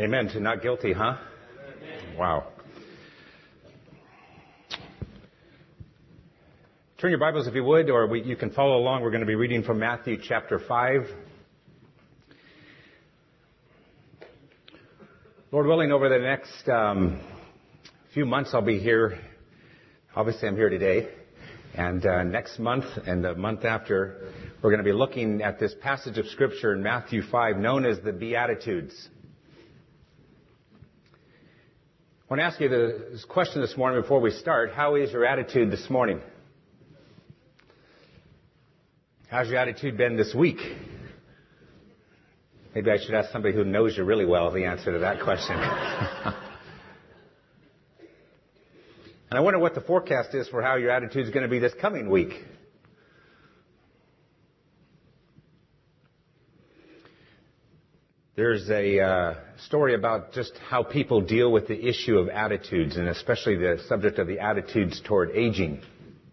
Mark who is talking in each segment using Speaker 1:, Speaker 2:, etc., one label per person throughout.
Speaker 1: Amen. To not guilty, huh? Wow. Turn your Bibles if you would, or you can follow along. We're going to be reading from Matthew chapter 5. Lord willing, over the next few months I'll be here. Obviously I'm here today. And next month and the month after, we're going to be looking at this passage of Scripture in Matthew 5 known as the Beatitudes. I want to ask you this question this morning before we start. How is your attitude this morning? How's your attitude been this week? Maybe I should ask somebody who knows you really well the answer to that question. And I wonder what the forecast is for how your attitude is going to be this coming week. There's a story about just how people deal with the issue of attitudes, and especially the subject of the attitudes toward aging.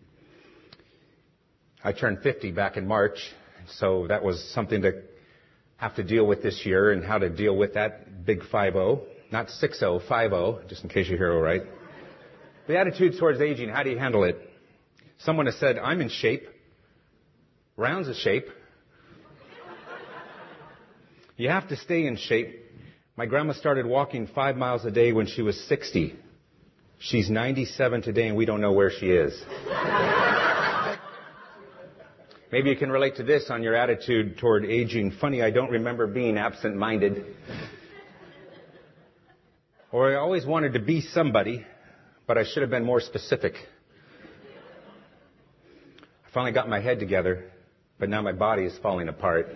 Speaker 1: I turned 50 back in March, so that was something to have to deal with this year, and how to deal with that big 5-0, not 6-0, 5-0, just in case you hear all right. The attitude towards aging, how do you handle it? Someone has said, I'm in shape. Round's a shape. You have to stay in shape. My grandma started walking 5 miles a day when she was 60. She's 97 today, and we don't know where she is. Maybe you can relate to this on your attitude toward aging. Funny, I don't remember being absent-minded. Or I always wanted to be somebody, but I should have been more specific. I finally got my head together, but now my body is falling apart.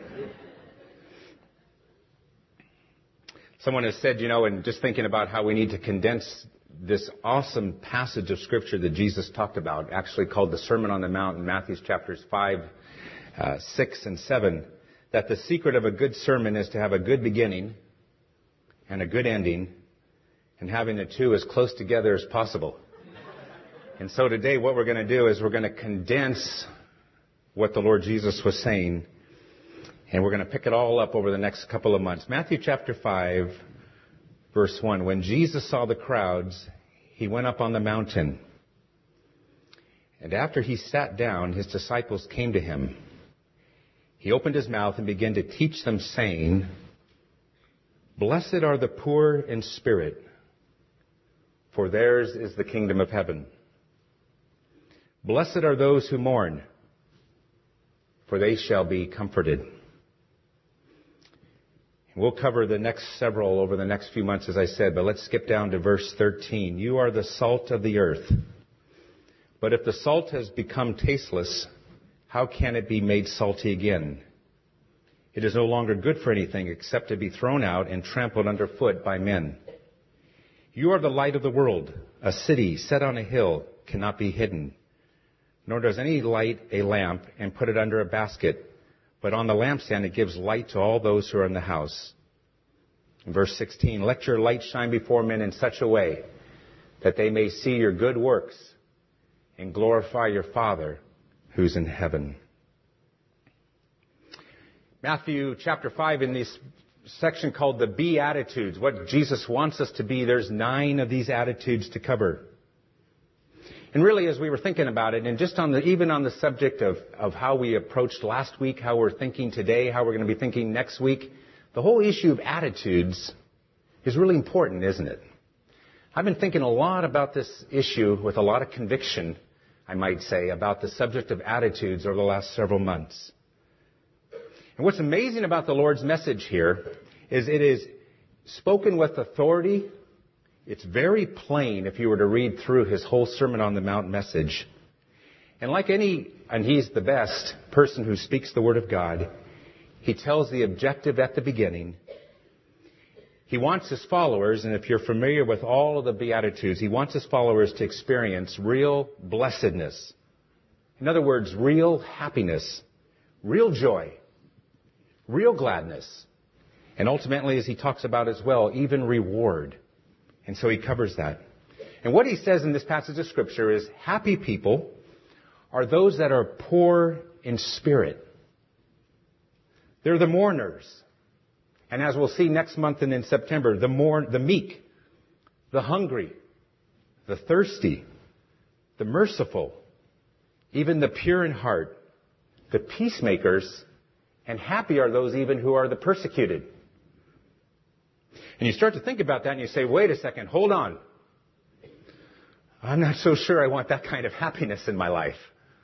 Speaker 1: Someone has said, and just thinking about how we need to condense this awesome passage of Scripture that Jesus talked about, actually called the Sermon on the Mount in Matthew chapters 5, 6, and 7, that the secret of a good sermon is to have a good beginning and a good ending, and having the two as close together as possible. And so today what we're going to do is we're going to condense what the Lord Jesus was saying, and we're going to pick it all up over the next couple of months. Matthew chapter 5, verse 1. When Jesus saw the crowds, he went up on the mountain. And after he sat down, his disciples came to him. He opened his mouth and began to teach them, saying, Blessed are the poor in spirit, for theirs is the kingdom of heaven. Blessed are those who mourn, for they shall be comforted. We'll cover the next several over the next few months, as I said, but let's skip down to verse 13. You are the salt of the earth. But if the salt has become tasteless, how can it be made salty again? It is no longer good for anything except to be thrown out and trampled underfoot by men. You are the light of the world. A city set on a hill cannot be hidden. Nor does any light a lamp and put it under a basket, but on the lampstand it gives light to all those who are in the house. In verse 16, let your light shine before men in such a way that they may see your good works and glorify your Father who's in heaven. Matthew chapter 5, in this section called the Beatitudes, what Jesus wants us to be, there's 9 of these attitudes to cover. And really, as we were thinking about it, and just even on the subject of how we approached last week, how we're thinking today, how we're going to be thinking next week, the whole issue of attitudes is really important, isn't it? I've been thinking a lot about this issue with a lot of conviction, I might say, about the subject of attitudes over the last several months. And what's amazing about the Lord's message here is it is spoken with authority. It's very plain if you were to read through his whole Sermon on the Mount message. And and he's the best person who speaks the Word of God, he tells the objective at the beginning. He wants his followers, and if you're familiar with all of the Beatitudes, he wants his followers to experience real blessedness. In other words, real happiness, real joy, real gladness, and ultimately, as he talks about as well, even reward. And so he covers that. And what he says in this passage of Scripture is, happy people are those that are poor in spirit. They're the mourners. And as we'll see next month and in September, the meek, the hungry, the thirsty, the merciful, even the pure in heart, the peacemakers, and happy are those even who are the persecuted. And you start to think about that and you say, wait a second, hold on. I'm not so sure I want that kind of happiness in my life.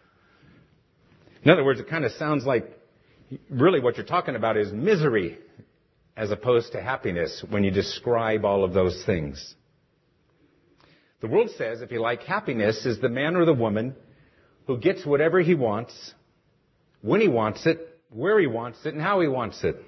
Speaker 1: In other words, it kind of sounds like really what you're talking about is misery as opposed to happiness when you describe all of those things. The world says, if you like, happiness is the man or the woman who gets whatever he wants, when he wants it, where he wants it, and how he wants it.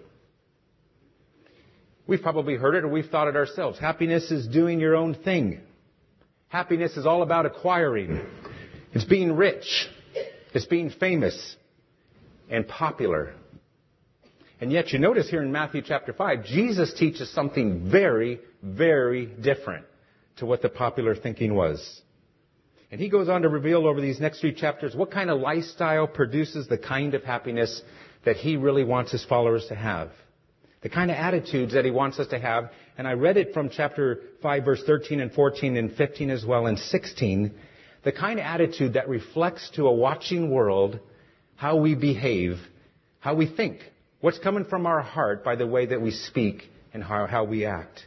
Speaker 1: We've probably heard it or we've thought it ourselves. Happiness is doing your own thing. Happiness is all about acquiring. It's being rich. It's being famous and popular. And yet you notice here in Matthew chapter 5, Jesus teaches something very, very different to what the popular thinking was. And he goes on to reveal over these next 3 chapters what kind of lifestyle produces the kind of happiness that he really wants his followers to have. The kind of attitudes that he wants us to have. And I read it from chapter 5, verse 13 and 14 and 15 as well, and 16. The kind of attitude that reflects to a watching world how we behave, how we think, what's coming from our heart by the way that we speak and how we act.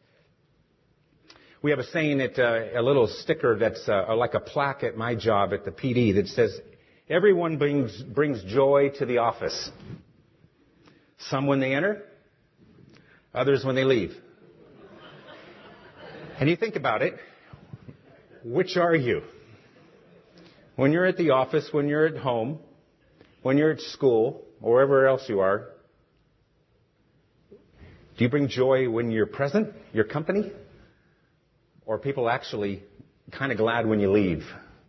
Speaker 1: We have a saying, a little sticker that's like a plaque at my job at the PD that says, everyone brings joy to the office. Some when they enter, others when they leave. And you think about it, which are you? When you're at the office, when you're at home, when you're at school, or wherever else you are, do you bring joy when you're present, your company? Or are people actually kind of glad when you leave?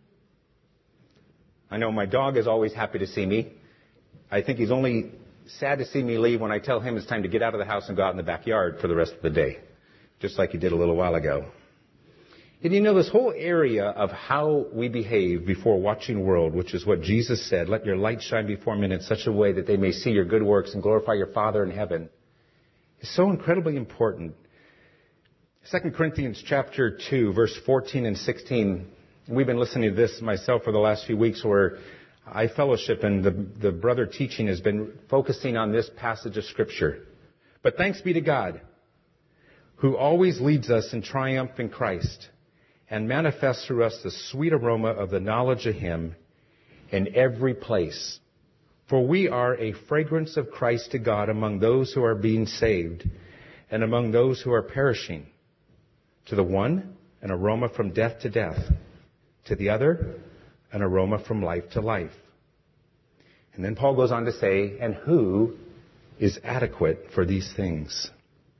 Speaker 1: I know my dog is always happy to see me. I think he's only sad to see me leave when I tell him it's time to get out of the house and go out in the backyard for the rest of the day. Just like he did a little while ago. And you know, this whole area of how we behave before a watching world, which is what Jesus said, let your light shine before men in such a way that they may see your good works and glorify your Father in heaven, is so incredibly important. 2 Corinthians chapter 2, verse 14 and 16. We've been listening to this myself for the last few weeks where I fellowship and the brother teaching has been focusing on this passage of Scripture. But thanks be to God, who always leads us in triumph in Christ and manifests through us the sweet aroma of the knowledge of Him in every place. For we are a fragrance of Christ to God among those who are being saved and among those who are perishing. To the one, an aroma from death to death. To the other, an aroma from life to life. And then Paul goes on to say, and who is adequate for these things?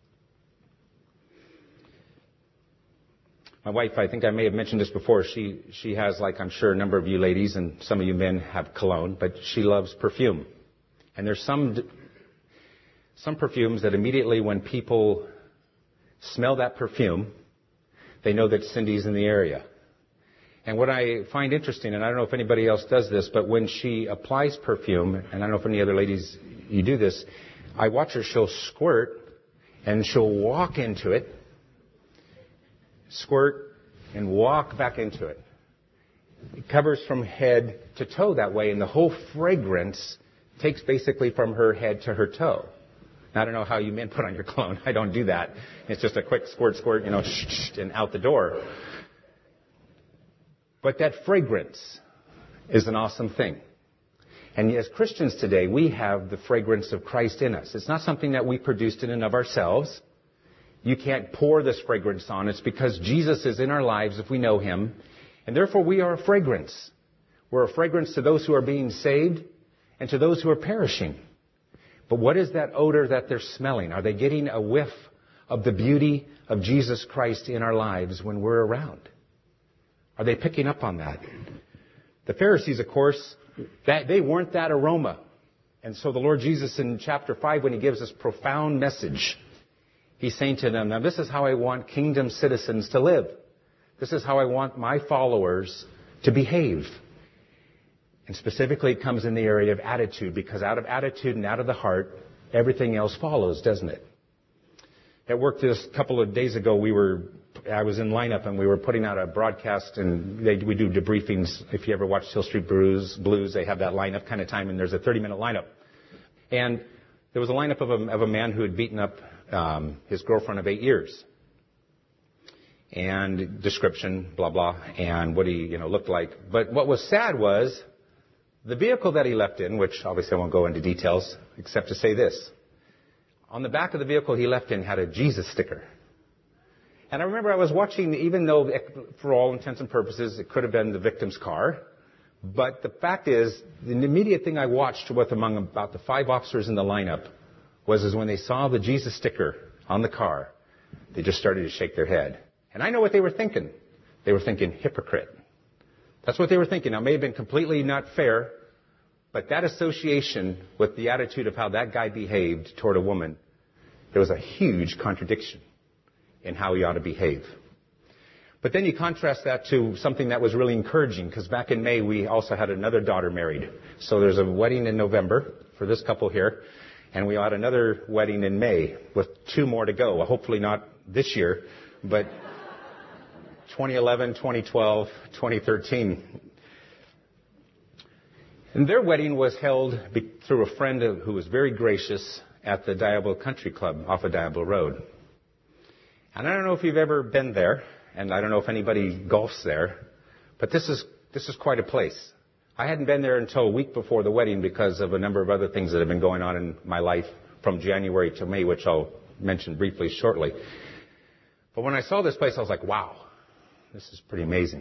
Speaker 1: My wife, I think I may have mentioned this before, she has, like I'm sure a number of you ladies and some of you men have cologne, but she loves perfume. And there's some perfumes that immediately when people smell that perfume, they know that Cindy's in the area. And what I find interesting, and I don't know if anybody else does this, but when she applies perfume, and I don't know if any other ladies, you do this, I watch her, she'll squirt, and she'll walk into it, squirt, and walk back into it. It covers from head to toe that way, and the whole fragrance takes basically from her head to her toe. Now, I don't know how you men put on your cologne. I don't do that. It's just a quick squirt, and out the door. But that fragrance is an awesome thing. And as Christians today, we have the fragrance of Christ in us. It's not something that we produced in and of ourselves. You can't pour this fragrance on. It's because Jesus is in our lives if we know Him. And therefore we are a fragrance. We're a fragrance to those who are being saved and to those who are perishing. But what is that odor that they're smelling? Are they getting a whiff of the beauty of Jesus Christ in our lives when we're around? Are they picking up on that? The Pharisees, of course, they weren't that aroma. And so the Lord Jesus in chapter 5, when He gives this profound message, He's saying to them, now this is how I want kingdom citizens to live. This is how I want my followers to behave. And specifically it comes in the area of attitude, because out of attitude and out of the heart everything else follows, doesn't it? At work this couple of days ago, I was in lineup and we were putting out a broadcast, and we do debriefings. If you ever watched Hill Street Blues, they have that lineup kind of time, and there's a 30-minute lineup. And there was a lineup of a man who had beaten up his girlfriend of 8 years. And description, blah, blah, and what he looked like. But what was sad was the vehicle that he left in, which obviously I won't go into details, except to say this. On the back of the vehicle he left in had a Jesus sticker. And I remember I was watching, even though for all intents and purposes it could have been the victim's car, but the fact is, the immediate thing I watched with among about the 5 officers in the lineup was when they saw the Jesus sticker on the car, they just started to shake their head. And I know what they were thinking. They were thinking, hypocrite. That's what they were thinking. Now, it may have been completely not fair, but that association with the attitude of how that guy behaved toward a woman, there was a huge contradiction in how he ought to behave. But then you contrast that to something that was really encouraging, because back in May we also had another daughter married. So there's a wedding in November for this couple here, and we had another wedding in May with 2 more to go. Well, hopefully not this year, but 2011, 2012, 2013. And their wedding was held through a friend who was very gracious at the Diablo Country Club off of Diablo Road. And I don't know if you've ever been there, and I don't know if anybody golfs there, but this is quite a place. I hadn't been there until a week before the wedding because of a number of other things that have been going on in my life from January to May, which I'll mention briefly shortly. But when I saw this place, I was like, wow, this is pretty amazing.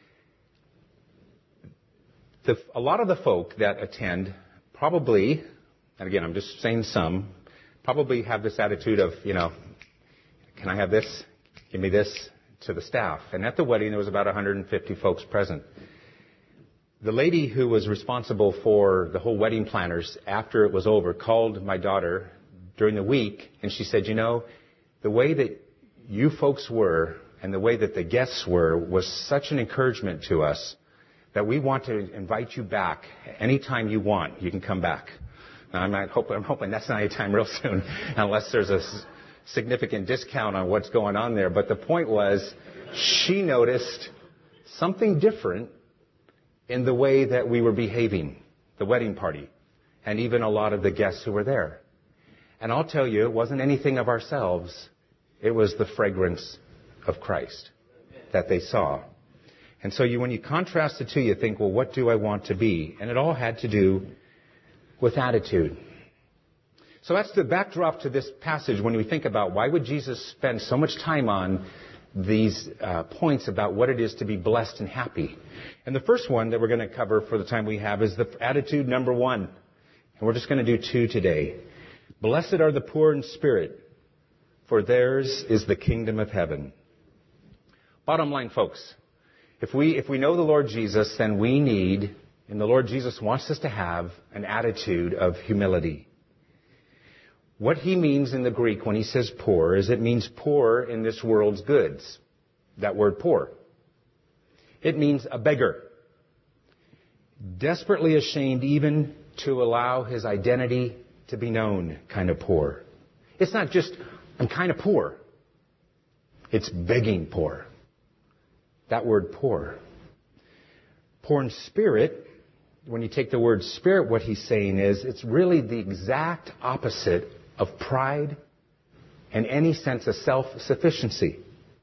Speaker 1: A lot of the folk that attend probably, and again, I'm just saying some, probably have this attitude of, can I have this? Give me this, to the staff. And at the wedding, there was about 150 folks present. The lady who was responsible for the whole wedding planners, after it was over, called my daughter during the week, and she said, the way that you folks were and the way that the guests were was such an encouragement to us that we want to invite you back anytime you want. You can come back. Now, I'm hoping that's not any time real soon, unless there's a significant discount on what's going on there. But the point was, she noticed something different in the way that we were behaving, the wedding party, and even a lot of the guests who were there. And I'll tell you, it wasn't anything of ourselves. It was the fragrance of Christ that they saw. And so when you contrast the two, you think, well, what do I want to be? And it all had to do with attitude. So that's the backdrop to this passage when we think about why would Jesus spend so much time on these points about what it is to be blessed and happy. And the first one that we're going to cover for the time we have is the attitude number 1. And we're just going to do 2 today. Blessed are the poor in spirit, for theirs is the kingdom of heaven. Bottom line, folks, if we know the Lord Jesus, then we need, and the Lord Jesus wants us to have, an attitude of humility. What he means in the Greek when he says poor is it means poor in this world's goods. That word poor. It means a beggar. Desperately ashamed even to allow his identity to be known, kind of poor. It's not just, I'm kind of poor. It's begging poor. That word poor. Poor in spirit, when you take the word spirit, what he's saying is it's really the exact opposite of pride and any sense of self-sufficiency.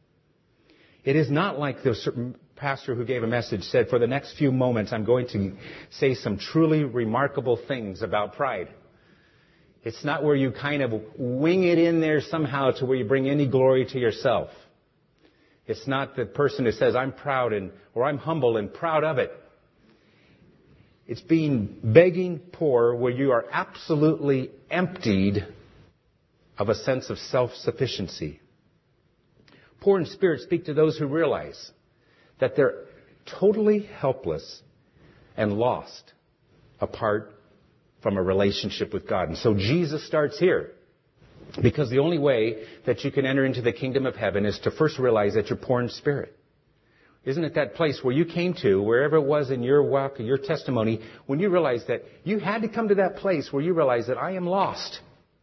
Speaker 1: It is not like the certain pastor who gave a message said, for the next few moments I'm going to say some truly remarkable things about pride. It's not where you kind of wing it in there somehow to where you bring any glory to yourself. It's not the person who says, I'm proud or I'm humble and proud of it. It's begging poor where you are absolutely emptied of a sense of self-sufficiency. Poor in spirit speak to those who realize that they're totally helpless and lost apart from a relationship with God. And so Jesus starts here. Because the only way that you can enter into the kingdom of heaven is to first realize that you're poor in spirit. Isn't it that place where you came to, wherever it was in your walk, your testimony, when you realized that you had to come to that place where you realized that I am lost.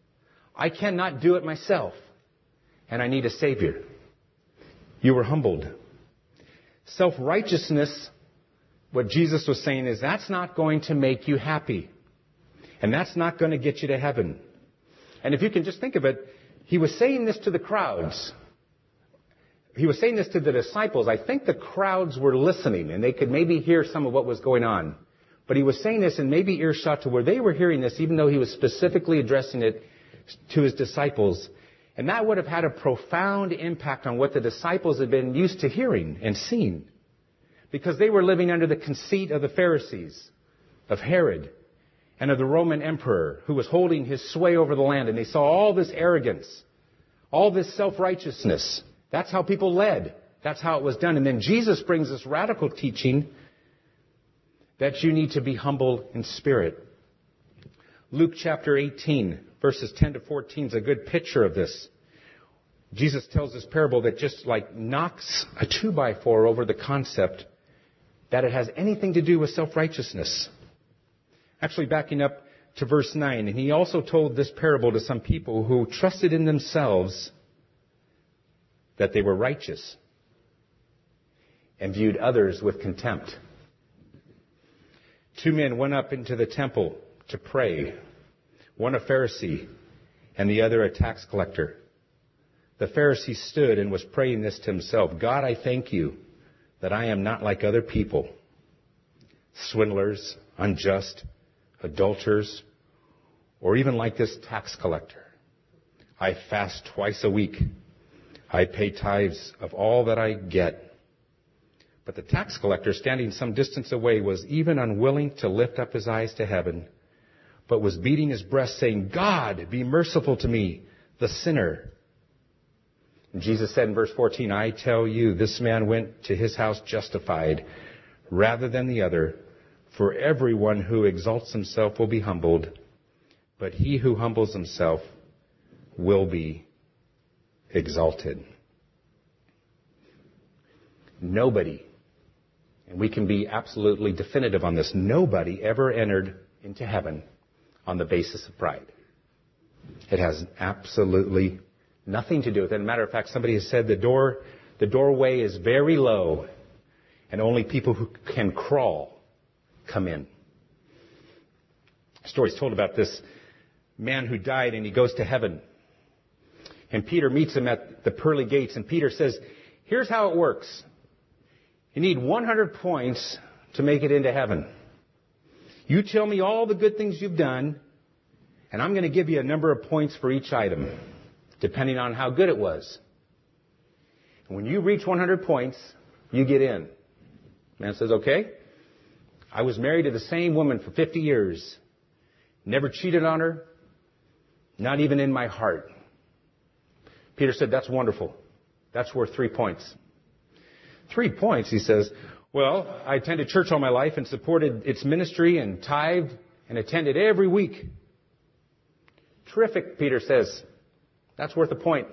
Speaker 1: I cannot do it myself, and I need a Savior. You were humbled. Self-righteousness, what Jesus was saying is that's not going to make you happy. And that's not going to get you to heaven. And if you can just think of it, he was saying this to the crowds. He was saying this to the disciples. I think the crowds were listening and they could maybe hear some of what was going on. But he was saying this in maybe earshot to where they were hearing this, even though he was specifically addressing it to his disciples. And that would have had a profound impact on what the disciples had been used to hearing and seeing. Because they were living under the conceit of the Pharisees, of Herod, and of the Roman emperor who was holding his sway over the land. And they saw all this arrogance, all this self-righteousness. That's how people led. That's how it was done. And then Jesus brings this radical teaching that you need to be humble in spirit. Luke chapter 18, verses 10 to 14 is a good picture of this. Jesus tells this parable that just like knocks a 2x4 over the concept that it has anything to do with self-righteousness. Actually, backing up to verse 9, and he also told this parable to some people who trusted in themselves that they were righteous and viewed others with contempt. 2 men went up into the temple to pray, one a Pharisee and the other a tax collector. The Pharisee stood and was praying this to himself, God, I thank you that I am not like other people, swindlers, unjust, adulterers, or even like this tax collector. I fast twice a week. I pay tithes of all that I get. But the tax collector, standing some distance away, was even unwilling to lift up his eyes to heaven, but was beating his breast, saying, God, be merciful to me, the sinner. And Jesus said in verse 14, I tell you, this man went to his house justified rather than the other. For everyone who exalts himself will be humbled, but he who humbles himself will be exalted. Nobody, and we can be absolutely definitive on this, nobody ever entered into heaven on the basis of pride. It has absolutely nothing to do with it. As a matter of fact, somebody has said the doorway is very low, and only people who can crawl come in. A story's told about this man who died, and he goes to heaven. And Peter meets him at the pearly gates, and Peter says, here's how it works. You need 100 points to make it into heaven. You tell me all the good things you've done, and I'm going to give you a number of points for each item, depending on how good it was. And when you reach 100 points, you get in. Man says, okay. I was married to the same woman for 50 years. Never cheated on her. Not even in my heart. Peter said, that's wonderful. That's worth 3 points. 3 points, he says. Well, I attended church all my life and supported its ministry and tithed and attended every week. Terrific, Peter says. That's worth a point.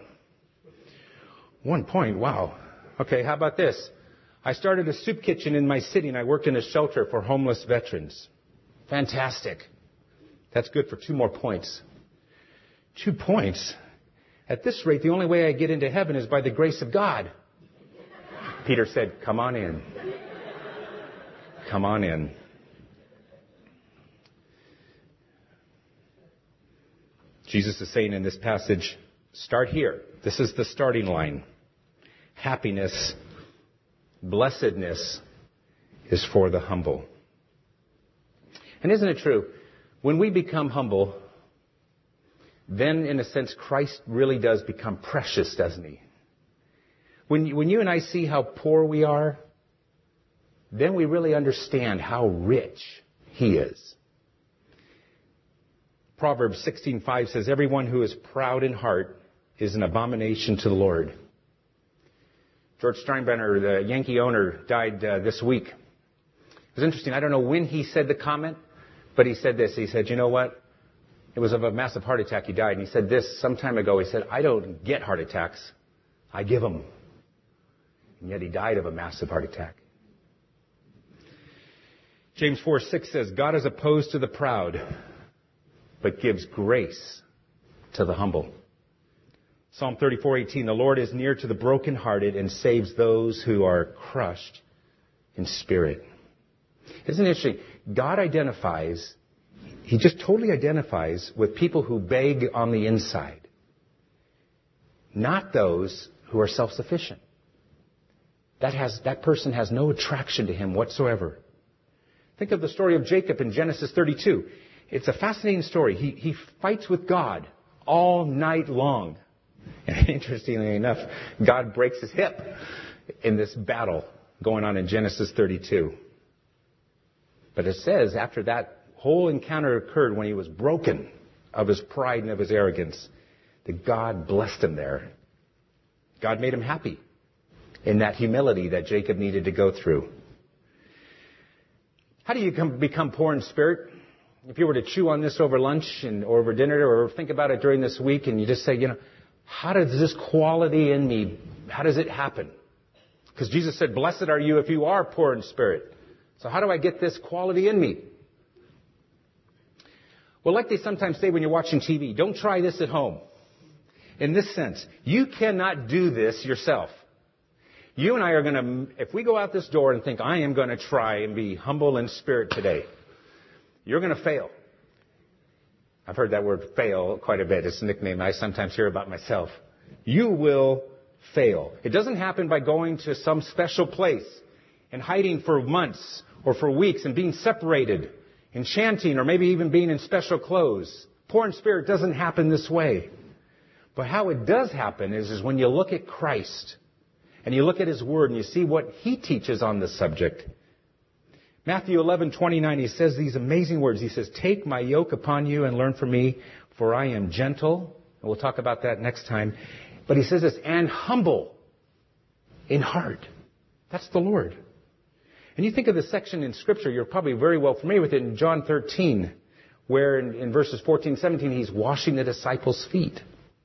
Speaker 1: 1 point, wow. Okay, how about this? I started a soup kitchen in my city and I worked in a shelter for homeless veterans. Fantastic. That's good for 2 more points. 2 points? At this rate, the only way I get into heaven is by the grace of God. Peter said, come on in. Come on in. Jesus is saying in this passage, start here. This is the starting line. Happiness, blessedness is for the humble. And isn't it true? When we become humble, then in a sense Christ really does become precious, doesn't he? When you and I see how poor we are, then we really understand how rich he is. Proverbs 16:5 says, everyone who is proud in heart is an abomination to the Lord. George Steinbrenner, the Yankee owner, died this week. It was interesting. I don't know when he said the comment, but he said this. He said, you know what? It was of a massive heart attack he died. And he said this some time ago. He said, I don't get heart attacks. I give them. And yet he died of a massive heart attack. James 4:6 says, God is opposed to the proud, but gives grace to the humble. Psalm 34:18, the Lord is near to the brokenhearted and saves those who are crushed in spirit. Isn't it interesting? God identifies, He just totally identifies with people who beg on the inside, not those who are self-sufficient. That person has no attraction to Him whatsoever. Think of the story of Jacob in Genesis 32. It's a fascinating story. He fights with God all night long. And interestingly enough, God breaks his hip in this battle going on in Genesis 32. But it says after that whole encounter occurred, when he was broken of his pride and of his arrogance, that God blessed him there. God made him happy in that humility that Jacob needed to go through. How do you become poor in spirit? If you were to chew on this over lunch or over dinner or think about it during this week and you just say, how does this quality in me, how does it happen? Because Jesus said, blessed are you if you are poor in spirit. So how do I get this quality in me? Well, like they sometimes say when you're watching TV, don't try this at home. In this sense, you cannot do this yourself. You and I are going to, if we go out this door and think, I am going to try and be humble in spirit today, you're going to fail. I've heard that word fail quite a bit. It's a nickname I sometimes hear about myself. You will fail. It doesn't happen by going to some special place and hiding for months or for weeks and being separated and chanting or maybe even being in special clothes. Poor in spirit doesn't happen this way. But how it does happen is when you look at Christ and you look at His Word and you see what He teaches on this subject. Matthew 11:29, He says these amazing words. He says, take my yoke upon you and learn from me, for I am gentle. And we'll talk about that next time. But He says this, and humble in heart. That's the Lord. And you think of the section in Scripture, you're probably very well familiar with it in John 13, where in verses 14, 17, He's washing the disciples' feet.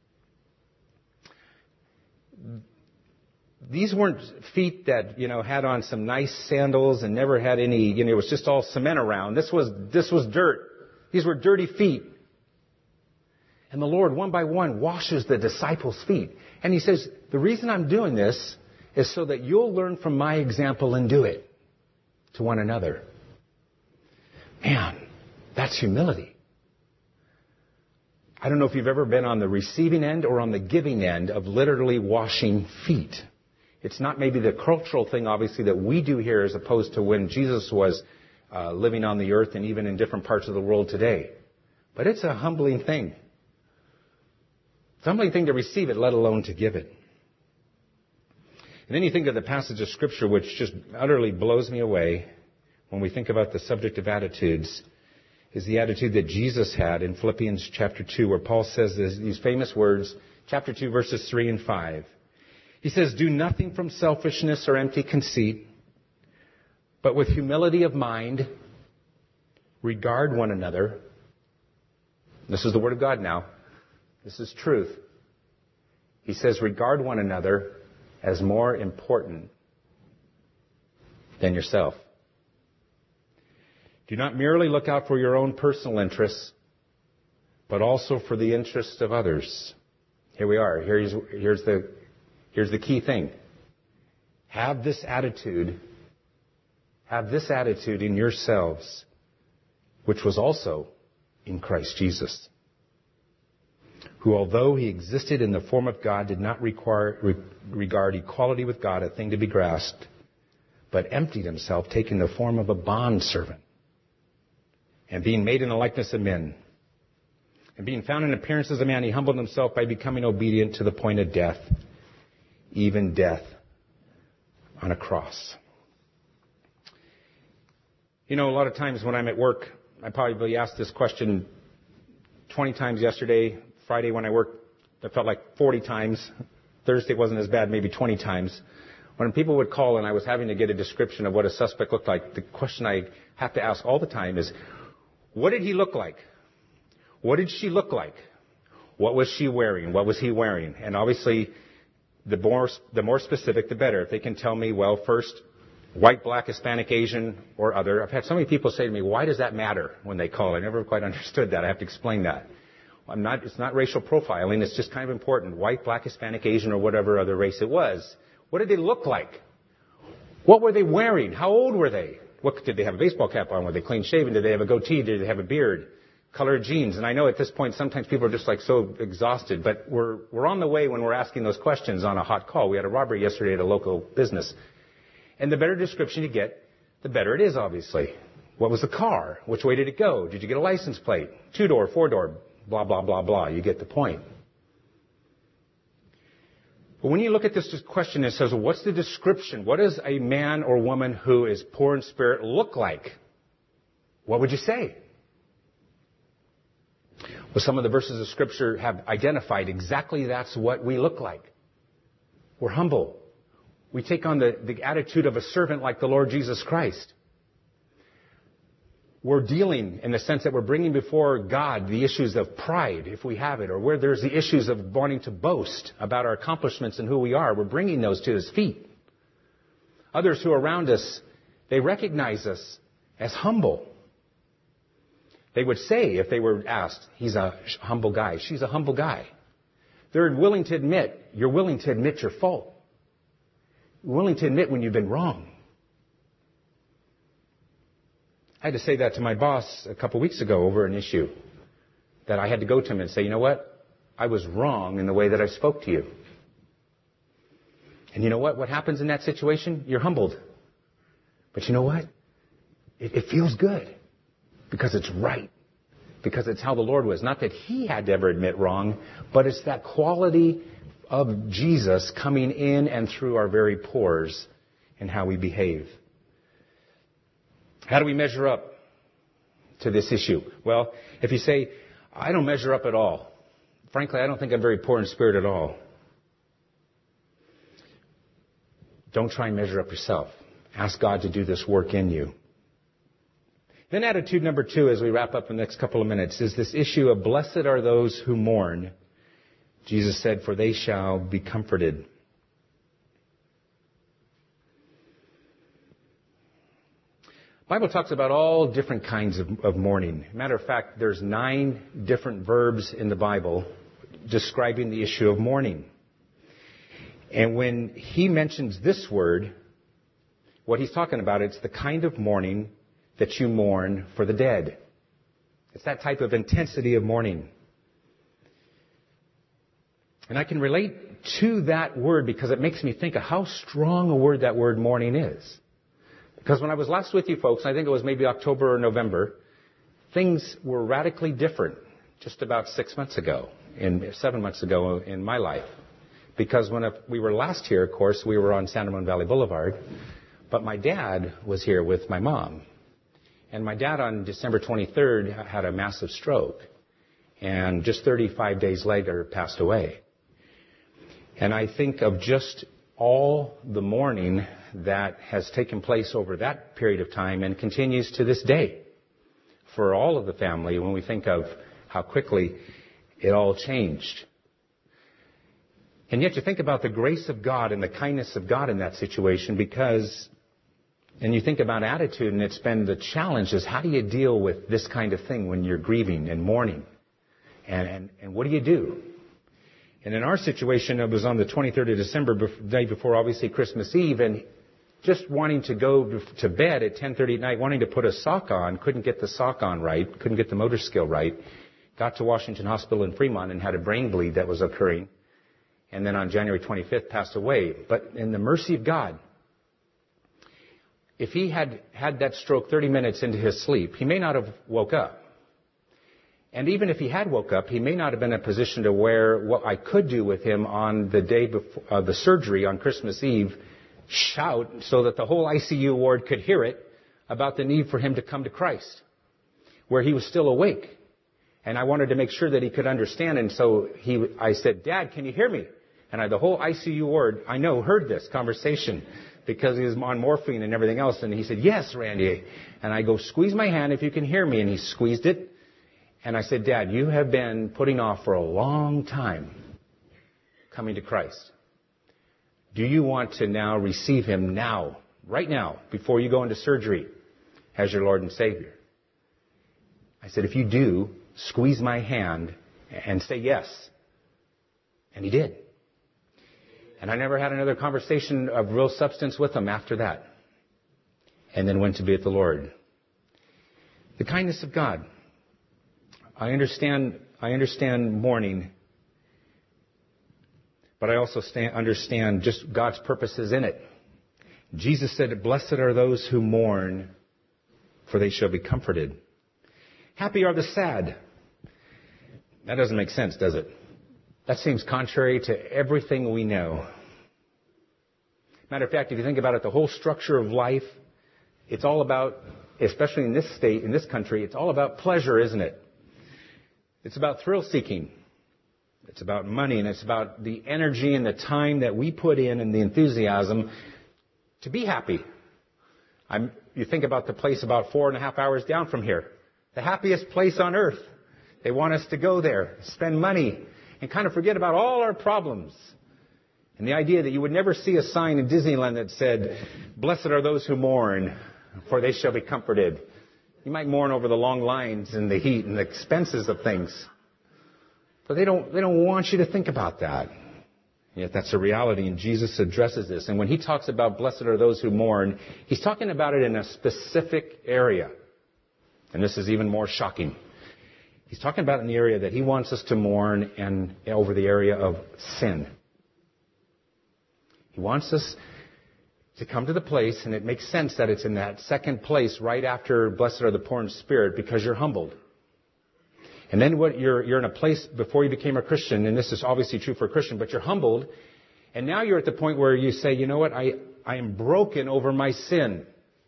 Speaker 1: These weren't feet that, had on some nice sandals and never had any, it was just all cement around. This was dirt. These were dirty feet. And the Lord, one by one, washes the disciples' feet. And He says, the reason I'm doing this is so that you'll learn from my example and do it to one another. Man, that's humility. I don't know if you've ever been on the receiving end or on the giving end of literally washing feet. It's not maybe the cultural thing, obviously, that we do here as opposed to when Jesus was living on the earth and even in different parts of the world today. But it's a humbling thing. It's a humbling thing to receive it, let alone to give it. And then you think of the passage of Scripture which just utterly blows me away when we think about the subject of attitudes, is the attitude that Jesus had in Philippians chapter 2, where Paul says these famous words, chapter 2, verses 3 and 5. He says, do nothing from selfishness or empty conceit, but with humility of mind, regard one another. This is the Word of God now. This is truth. He says, regard one another as more important than yourself. Do not merely look out for your own personal interests, but also for the interests of others. Here we are. Here's the key thing. Have this attitude in yourselves, which was also in Christ Jesus, who, although He existed in the form of God, did not regard equality with God a thing to be grasped, but emptied Himself, taking the form of a bondservant, and being made in the likeness of men. And being found in appearance as a man, He humbled Himself by becoming obedient to the point of death, even death on a cross. A lot of times when I'm at work, I probably asked this question 20 times yesterday. Friday when I worked, I felt like 40 times. Thursday wasn't as bad, maybe 20 times. When people would call and I was having to get a description of what a suspect looked like, the question I have to ask all the time is, what did he look like? What did she look like? What was she wearing? What was he wearing? And obviously, the more specific, the better. If they can tell me, well, first, white, black, Hispanic, Asian, or other. I've had so many people say to me, why does that matter when they call? I never quite understood that. I have to explain that. It's not racial profiling. It's just kind of important. White, black, Hispanic, Asian, or whatever other race it was. What did they look like? What were they wearing? How old were they? Did they have a baseball cap on? Were they clean shaven? Did they have a goatee? Did they have a beard? Colored jeans? And I know at this point sometimes people are just like so exhausted, but we're on the way when we're asking those questions on a hot call. We had a robbery yesterday at a local business. And the better description you get, the better it is, obviously. What was the car? Which way did it go? Did you get a license plate? 2-door, 4-door, blah, blah, blah, blah. You get the point. But when you look at this question, it says, well, what's the description? What does a man or woman who is poor in spirit look like? What would you say? Well, some of the verses of Scripture have identified exactly that's what we look like. We're humble. We take on the attitude of a servant like the Lord Jesus Christ. We're dealing in the sense that we're bringing before God the issues of pride, if we have it, or where there's the issues of wanting to boast about our accomplishments and who we are. We're bringing those to His feet. Others who are around us, they recognize us as humble. They would say, if they were asked, he's a humble guy, she's a humble guy. They're willing to admit, you're willing to admit your fault. You're willing to admit when you've been wrong. I had to say that to my boss a couple weeks ago over an issue that I had to go to him and say, you know what? I was wrong in the way that I spoke to you. And you know what? What happens in that situation? You're humbled. But you know what? It feels good because it's right. Because it's how the Lord was. Not that He had to ever admit wrong, but it's that quality of Jesus coming in and through our very pores and how we behave. How do we measure up to this issue? Well, if you say, I don't measure up at all. Frankly, I don't think I'm very poor in spirit at all. Don't try and measure up yourself. Ask God to do this work in you. Then attitude number 2, as we wrap up in the next couple of minutes, is this issue of blessed are those who mourn. Jesus said, for they shall be comforted. The Bible talks about all different kinds of mourning. Matter of fact, there's 9 different verbs in the Bible describing the issue of mourning. And when He mentions this word, what He's talking about, it's the kind of mourning that you mourn for the dead. It's that type of intensity of mourning. And I can relate to that word because it makes me think of how strong a word that word mourning is. Because when I was last with you folks, I think it was maybe October or November, things were radically different just about 7 months ago in my life. Because when we were last here, of course, we were on Santa Ramon Valley Boulevard, but my dad was here with my mom. And my dad on December 23rd had a massive stroke. And just 35 days later passed away. And I think of just all the mourning that has taken place over that period of time and continues to this day for all of the family when we think of how quickly it all changed. And yet you think about the grace of God and the kindness of God in that situation and you think about attitude, and it's been the challenge is how do you deal with this kind of thing when you're grieving and mourning? And what do you do? And in our situation, it was on the 23rd of December, the day before, obviously, Christmas Eve, and just wanting to go to bed at 10:30 at night, wanting to put a sock on, couldn't get the sock on right, couldn't get the motor skill right, got to Washington Hospital in Fremont and had a brain bleed that was occurring, and then on January 25th passed away. But in the mercy of God, if he had had that stroke 30 minutes into his sleep, he may not have woke up. And even if he had woke up, he may not have been in a position to where what I could do with him on the day before the surgery on Christmas Eve, shout so that the whole ICU ward could hear it about the need for him to come to Christ, where he was still awake. And I wanted to make sure that he could understand. And so I said, Dad, can you hear me? And the whole ICU ward, I know, heard this conversation because he was on morphine and everything else. And he said, yes, Randy. And I go, squeeze my hand if you can hear me. And he squeezed it. And I said, Dad, you have been putting off for a long time coming to Christ. Do you want to now receive Him now, right now, before you go into surgery as your Lord and Savior? I said, if you do, squeeze my hand and say yes. And he did. And I never had another conversation of real substance with him after that. And then went to be with the Lord. The kindness of God. I understand mourning, but I also understand just God's purposes in it. Jesus said, "Blessed are those who mourn, for they shall be comforted. Happy are the sad." That doesn't make sense, does it? That seems contrary to everything we know. Matter of fact, if you think about it, the whole structure of life, it's all about, especially in this state, in this country, it's all about pleasure, isn't it? It's about thrill seeking. It's about money, and it's about the energy and the time that we put in and the enthusiasm to be happy. You think about the place about 4.5 hours down from here. The happiest place on earth. They want us to go there, spend money, and kind of forget about all our problems. And the idea that you would never see a sign in Disneyland that said, "Blessed are those who mourn, for they shall be comforted." You might mourn over the long lines and the heat and the expenses of things. But they don't want you to think about that. Yet that's a reality, and Jesus addresses this. And when he talks about blessed are those who mourn, he's talking about it in a specific area. And this is even more shocking. He's talking about in the area that he wants us to mourn and over the area of sin. He wants us to come to the place, and it makes sense that it's in that second place right after blessed are the poor in spirit, because you're humbled. And then you're in a place before you became a Christian, and this is obviously true for a Christian, but you're humbled, and now you're at the point where you say, "You know what, I am broken over my sin."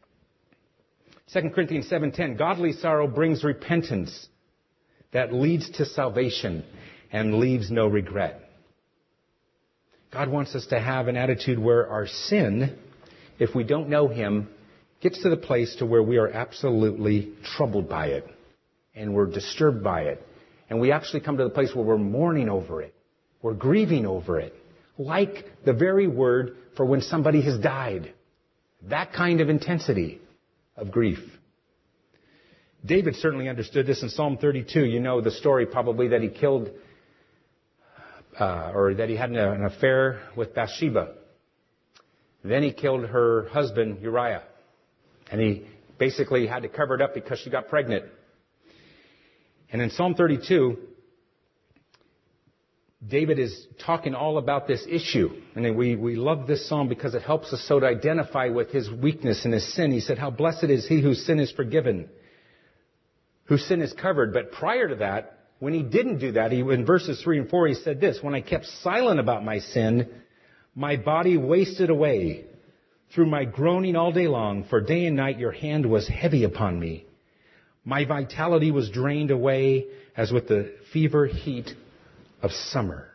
Speaker 1: 2 Corinthians 7:10, godly sorrow brings repentance that leads to salvation and leaves no regret. God wants us to have an attitude where our sin, if we don't know him, gets to the place to where we are absolutely troubled by it. And we're disturbed by it. And we actually come to the place where we're mourning over it. We're grieving over it. Like the very word for when somebody has died. That kind of intensity of grief. David certainly understood this in Psalm 32. You know the story probably that he killed, or that he had an affair with Bathsheba. Then he killed her husband, Uriah. And he basically had to cover it up because she got pregnant. And in Psalm 32, David is talking all about this issue. And we love this psalm because it helps us so to identify with his weakness and his sin. He said, "How blessed is he whose sin is forgiven, whose sin is covered." But prior to that, when he didn't do that, in verses 3 and 4, he said this, "When I kept silent about my sin, my body wasted away through my groaning all day long, for day and night your hand was heavy upon me. My vitality was drained away as with the fever heat of summer."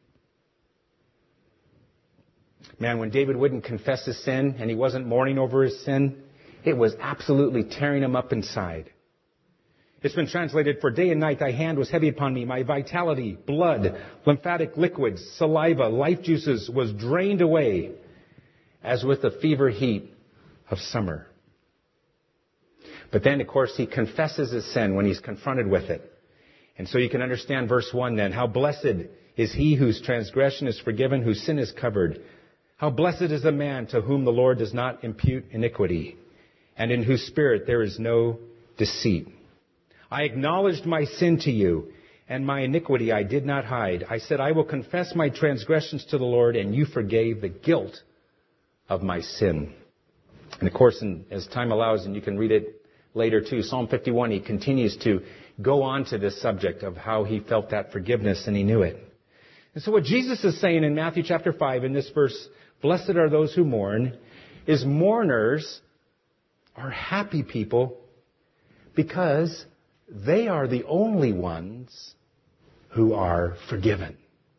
Speaker 1: Man, when David wouldn't confess his sin and he wasn't mourning over his sin, it was absolutely tearing him up inside. It's been translated, "For day and night thy hand was heavy upon me. My vitality, blood, lymphatic liquids, saliva, life juices was drained away as with the fever heat of summer." But then, of course, he confesses his sin when he's confronted with it. And so you can understand verse 1 then. "How blessed is he whose transgression is forgiven, whose sin is covered. How blessed is the man to whom the Lord does not impute iniquity, and in whose spirit there is no deceit. I acknowledged my sin to you, and my iniquity I did not hide. I said, I will confess my transgressions to the Lord, and you forgave the guilt of my sin." And of course, as time allows, and you can read it later too, Psalm 51, he continues to go on to this subject of how he felt that forgiveness and he knew it. And so what Jesus is saying in Matthew chapter 5 in this verse, "Blessed are those who mourn," is mourners are happy people because they are the only ones who are forgiven.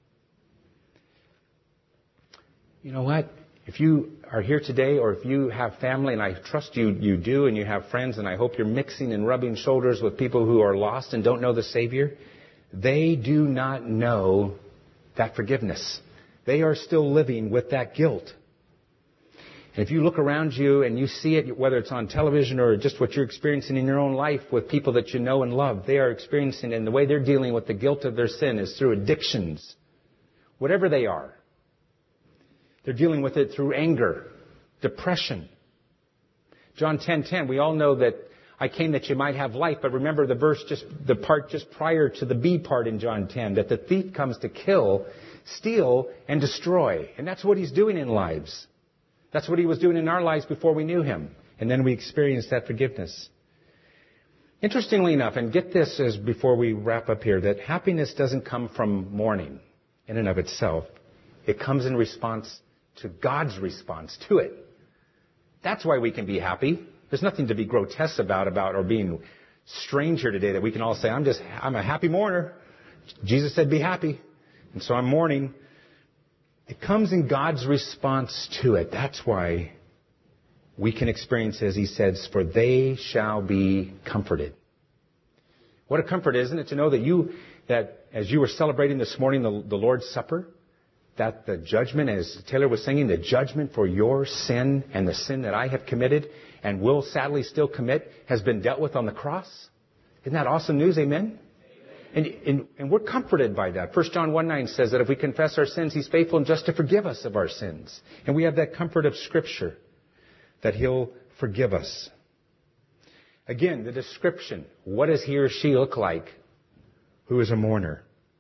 Speaker 1: You know what? If you are here today, or if you have family, and I trust you do, and you have friends, and I hope you're mixing and rubbing shoulders with people who are lost and don't know the Savior, they do not know that forgiveness. They are still living with that guilt. And if you look around you and you see it, whether it's on television or just what you're experiencing in your own life with people that you know and love, they are experiencing it, and the way they're dealing with the guilt of their sin is through addictions, whatever they are. They're dealing with it through anger, depression. John 10:10, we all know that I came that you might have life, but remember the part just prior to the B part in John 10, that the thief comes to kill, steal, and destroy. And that's what he's doing in lives. That's what he was doing in our lives before we knew him. And then we experienced that forgiveness. Interestingly enough, and get this as before we wrap up here, that happiness doesn't come from mourning in and of itself. It comes in response to God's response to it. That's why we can be happy. There's nothing to be grotesque about or being strange here today that we can all say, I'm a happy mourner. Jesus said be happy. And so I'm mourning. It comes in God's response to it. That's why we can experience, as he says, for they shall be comforted. What a comfort, isn't it, to know that as you were celebrating this morning the Lord's Supper, that the judgment, as Taylor was singing, the judgment for your sin and the sin that I have committed and will sadly still commit has been dealt with on the cross. Isn't that awesome news? Amen? And we're comforted by that. 1 John 1:9 says that if we confess our sins, he's faithful and just to forgive us of our sins. And we have that comfort of Scripture that he'll forgive us. Again, the description. What does he or she look like who is a mourner?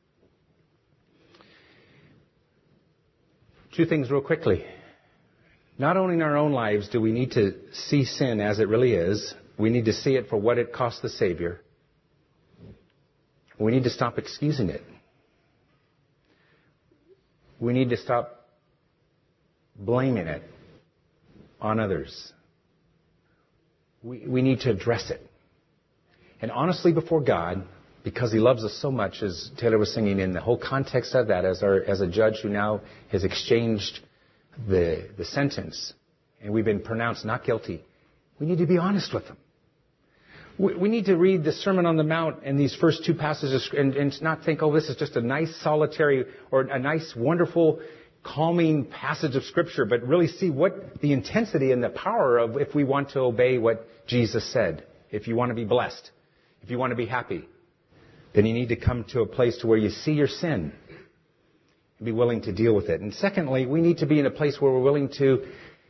Speaker 1: Two things real quickly. Not only in our own lives do we need to see sin as it really is, we need to see it for what it cost the Savior. We need to stop excusing it. We need to stop blaming it on others. We need to address it. And honestly before God, because he loves us so much, as Taylor was singing, in the whole context of that, as a judge who now has exchanged the sentence, and we've been pronounced not guilty, we need to be honest with him. We need to read the Sermon on the Mount and these first two passages and not think, oh, this is just a nice solitary or a nice, wonderful, calming passage of Scripture, but really see what the intensity and the power of if we want to obey what Jesus said. If you want to be blessed, if you want to be happy, then you need to come to a place to where you see your sin and be willing to deal with it. And secondly, we need to be in a place where we're willing to,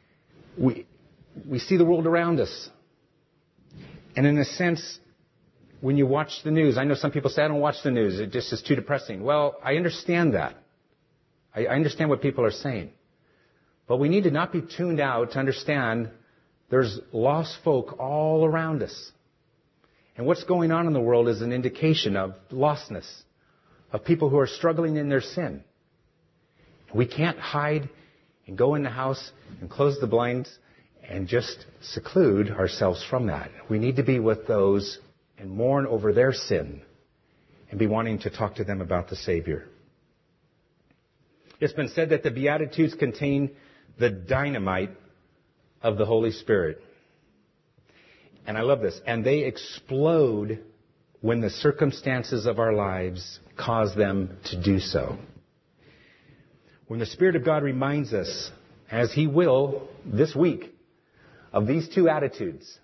Speaker 1: we see the world around us. And in a sense, when you watch the news, I know some people say, I don't watch the news, it just is too depressing. Well, I understand that. I understand what people are saying. But we need to not be tuned out to understand there's lost folk all around us. And what's going on in the world is an indication of lostness, of people who are struggling in their sin. We can't hide and go in the house and close the blinds and just seclude ourselves from that. We need to be with those and mourn over their sin and be wanting to talk to them about the Savior. It's been said that the Beatitudes contain the dynamite of the Holy Spirit. And I love this. And they explode when the circumstances of our lives cause them to do so. When the Spirit of God reminds us, as He will this week, of these two attitudes,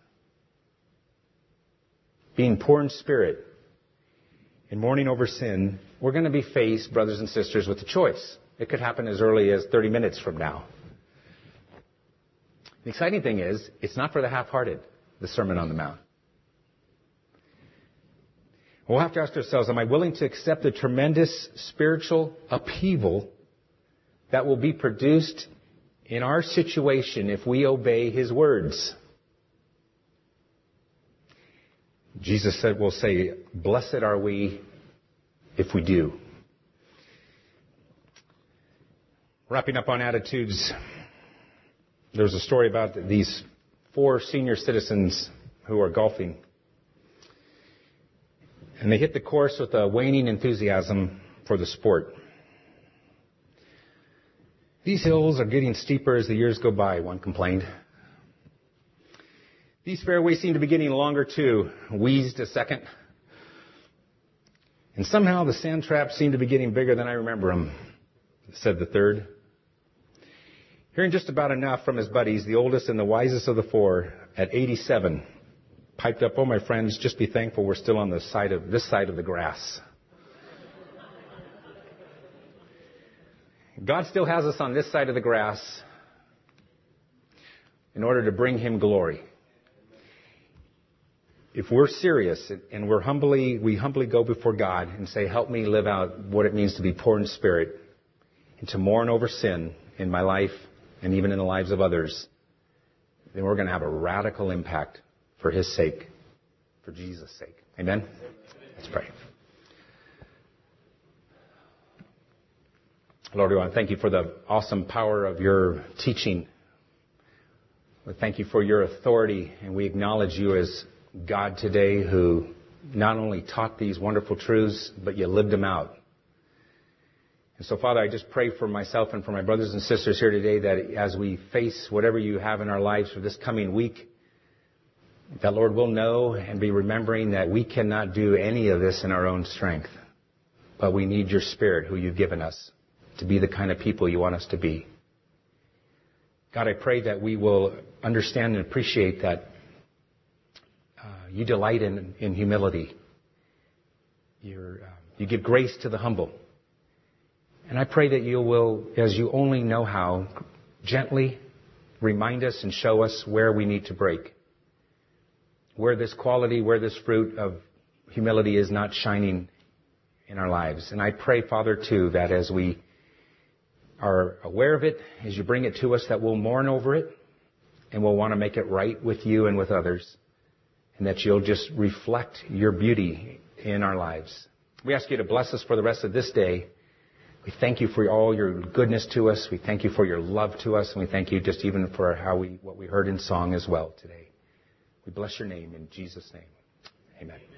Speaker 1: being poor in spirit and mourning over sin, we're going to be faced, brothers and sisters, with a choice. It could happen as early as 30 minutes from now. The exciting thing is, it's not for the half-hearted, the Sermon on the Mount. We'll have to ask ourselves, am I willing to accept the tremendous spiritual upheaval that will be produced in our situation if we obey His words? Jesus said, we'll say, blessed are we if we do. Wrapping up on attitudes, there's a story about these 4 senior citizens who are golfing. And they hit the course with a waning enthusiasm for the sport. These hills are getting steeper as the years go by, one complained. These fairways seem to be getting longer too, wheezed a second. And somehow the sand traps seem to be getting bigger than I remember them, said the third. Hearing just about enough from his buddies, the oldest and the wisest of the four, at 87, piped up, "Oh, my friends, just be thankful we're still on this side of the grass." God still has us on this side of the grass in order to bring him glory. If we're serious and we humbly go before God and say, "Help me live out what it means to be poor in spirit and to mourn over sin in my life and even in the lives of others," then we're going to have a radical impact for his sake, for Jesus' sake. Amen? Let's pray. Lord, we want to thank you for the awesome power of your teaching. We thank you for your authority, and we acknowledge you as God today who not only taught these wonderful truths, but you lived them out. And so, Father, I just pray for myself and for my brothers and sisters here today that as we face whatever you have in our lives for this coming week, that, Lord, we'll know and be remembering that we cannot do any of this in our own strength, but we need your Spirit who you've given us to be the kind of people you want us to be. God, I pray that we will understand and appreciate that you delight in humility. You give grace to the humble. And I pray that you will, as you only know how, gently remind us and show us where we need to break. Where this quality, where this fruit of humility is not shining in our lives. And I pray, Father, too, that as we are aware of it, as you bring it to us, that we'll mourn over it and we'll want to make it right with you and with others. And that you'll just reflect your beauty in our lives. We ask you to bless us for the rest of this day. We thank you for all your goodness to us. We thank you for your love to us. And we thank you just even for what we heard in song as well today. We bless your name in Jesus' name. Amen.